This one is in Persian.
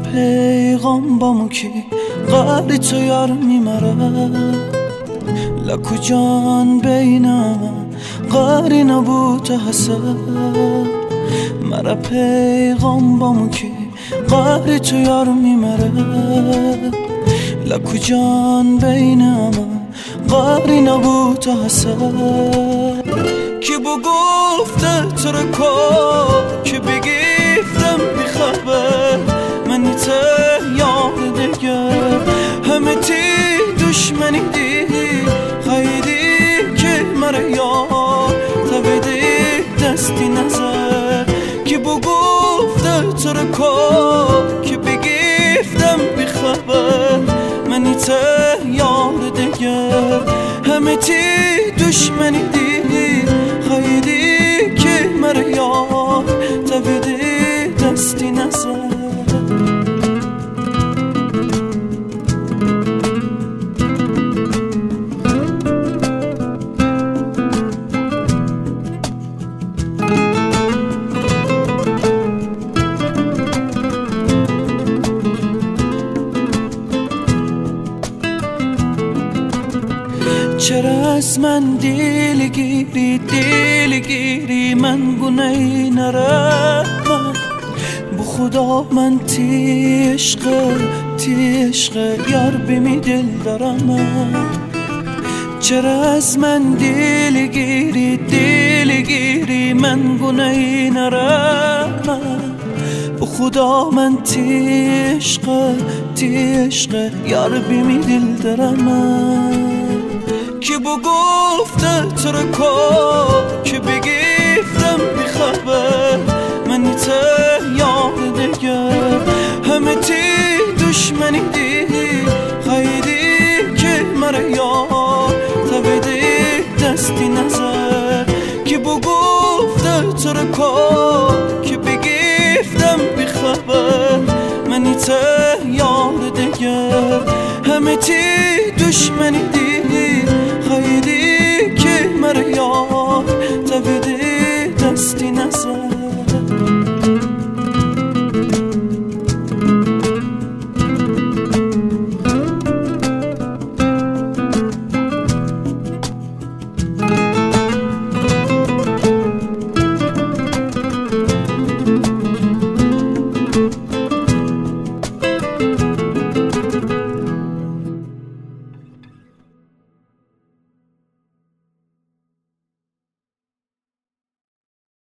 پیغام بامو کی قدر تو یار میمره لکو جان بینم قاری نبود حسد مرا پیغام بامو کی قدر تو یار میمره لکو جان بینم قاری نبود حسد کی بو گفته تو رو کن کی بگیفتم بخبر منی ته یاد دیگر همه تی دشمنی دی خیلی که مرا یاد تبیدی دستی نظر کی بو گفته تو رو کن کی بگیفتم بخبر منی ته یاد دیگر همه تی دشمنی دی خیلی که مرا یاد تبیدی دستی نظر چرا از من دلگیری من گناهی نرم بو خدا من تی عشق یار بمی دل دارم چرا از من دلگیری من گناهی نرم بو خدا من تی عشق یار بمی دل دارم کی بو گفته تو رو کن کی بگیفتم بخبر منی ته یاد دیگر همه تی دشمنی دی خیلی که مرا یاد تبیدی دستی نزد